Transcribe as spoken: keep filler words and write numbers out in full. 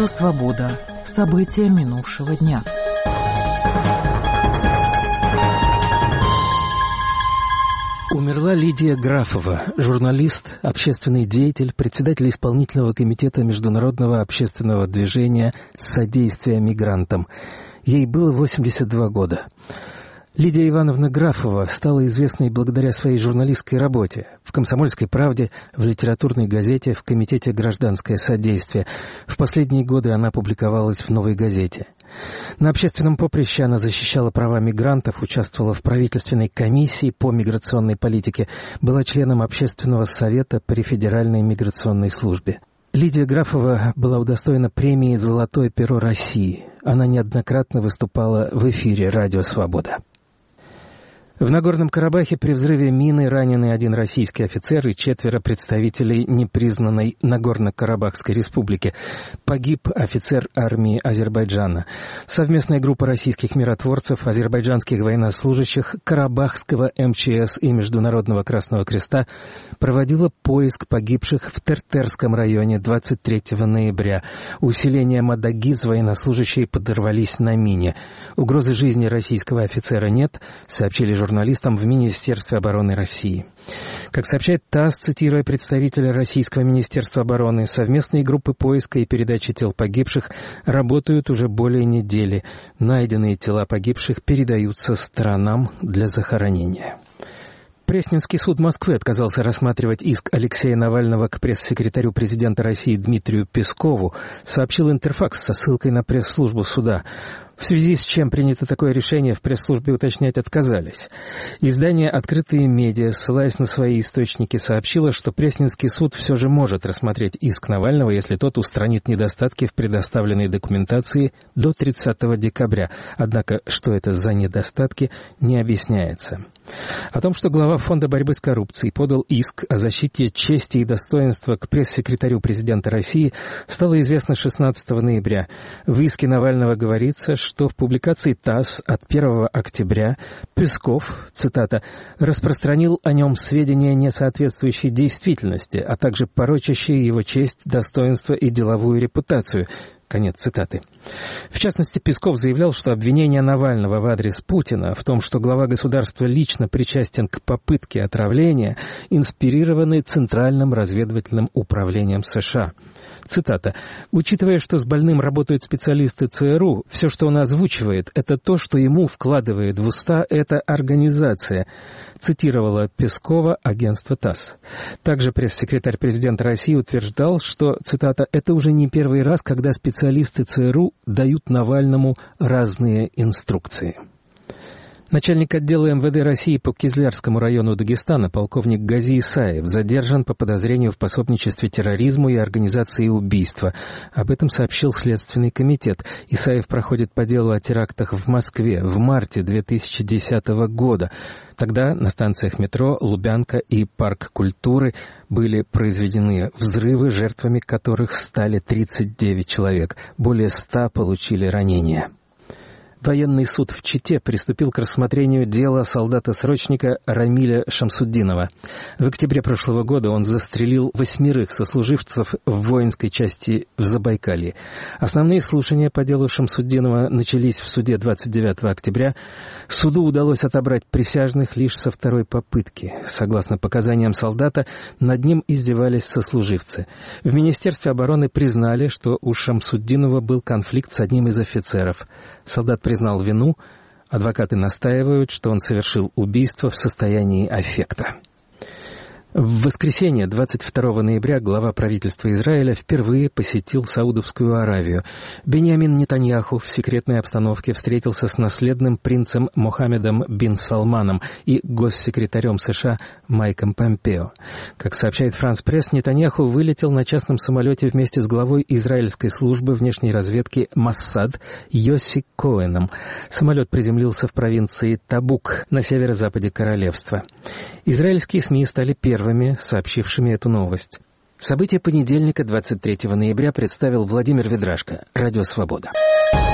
Радио «Свобода». События минувшего дня. Умерла Лидия Графова, журналист, общественный деятель, председатель исполнительного комитета Международного общественного движения «Содействие мигрантам». Ей было восемьдесят два года. Лидия Ивановна Графова стала известной благодаря своей журналистской работе в «Комсомольской правде», в литературной газете, в Комитете «Гражданское содействие». В последние годы она публиковалась в «Новой газете». На общественном поприще она защищала права мигрантов, участвовала в правительственной комиссии по миграционной политике, была членом Общественного совета при Федеральной миграционной службе. Лидия Графова была удостоена премии «Золотое перо России». Она неоднократно выступала в эфире «Радио Свобода». В Нагорном Карабахе при взрыве мины ранены один российский офицер и четверо представителей непризнанной Нагорно-Карабахской республики. Погиб офицер армии Азербайджана. Совместная группа российских миротворцев, азербайджанских военнослужащих, Карабахского эм че эс и Международного Красного Креста проводила поиск погибших в Тертерском районе двадцать третьего ноября. У селения Мадагиз военнослужащие подорвались на мине. Угрозы жизни российского офицера нет, сообщили журналисты. журналистам в Министерстве обороны России. Как сообщает ТАСС, цитируя представителя Российского Министерства обороны, совместные группы поиска и передачи тел погибших работают уже более недели. Найденные тела погибших передаются сторонам для захоронения. Пресненский суд Москвы отказался рассматривать иск Алексея Навального к пресс-секретарю президента России Дмитрию Пескову, сообщил Интерфакс со ссылкой на пресс-службу суда. В связи с чем принято такое решение, в пресс-службе уточнять отказались. Издание «Открытые медиа», ссылаясь на свои источники, сообщило, что Пресненский суд все же может рассмотреть иск Навального, если тот устранит недостатки в предоставленной документации до тридцатого декабря. Однако, что это за недостатки, не объясняется. О том, что глава Фонда борьбы с коррупцией подал иск о защите чести и достоинства к пресс-секретарю президента России, стало известно шестнадцатого ноября. В иске Навального говорится, что в публикации ТАСС от первого октября Песков, цитата, «распространил о нем сведения, не соответствующие действительности, а также порочащие его честь, достоинство и деловую репутацию». Конец цитаты. В частности, Песков заявлял, что обвинения Навального в адрес Путина в том, что глава государства лично причастен к попытке отравления, инспирированы Центральным разведывательным управлением США. Цитата. «Учитывая, что с больным работают специалисты ЦРУ, все, что он озвучивает, это то, что ему вкладывает в уста эта организация», цитировала Пескова агентство ТАСС. Также пресс-секретарь президента России утверждал, что, цитата, «это уже не первый раз, когда специалисты ЦРУ дают Навальному разные инструкции». Начальник отдела эм вэ дэ России по Кизлярскому району Дагестана полковник Гази Исаев задержан по подозрению в пособничестве терроризму и организации убийства. Об этом сообщил Следственный комитет. Исаев проходит по делу о терактах в Москве в марте две тысячи десятого года. Тогда на станциях метро Лубянка и Парк культуры были произведены взрывы, жертвами которых стали тридцать девять человек. Более ста получили ранения. Военный суд в Чите приступил к рассмотрению дела солдата-срочника Рамиля Шамсуддинова. В октябре прошлого года он застрелил восьмерых сослуживцев в воинской части в Забайкалье. Основные слушания по делу Шамсуддинова начались в суде двадцать девятого октября. Суду удалось отобрать присяжных лишь со второй попытки. Согласно показаниям солдата, над ним издевались сослуживцы. В Министерстве обороны признали, что у Шамсуддинова был конфликт с одним из офицеров. Солдат признал вину, адвокаты настаивают, что он совершил убийство в состоянии аффекта. В воскресенье, двадцать второго ноября, глава правительства Израиля впервые посетил Саудовскую Аравию. Биньямин Нетаньяху в секретной обстановке встретился с наследным принцем Мохаммедом бин Салманом и госсекретарем США Майком Помпео. Как сообщает Франс Пресс, Нетаньяху вылетел на частном самолете вместе с главой израильской службы внешней разведки Моссад Йосси Коэном. Самолет приземлился в провинции Табук на северо-западе королевства. Израильские СМИ стали первыми, сообщившими эту новость. События понедельника, двадцать третьего ноября, представил Владимир Ведрашко. Радио «Свобода».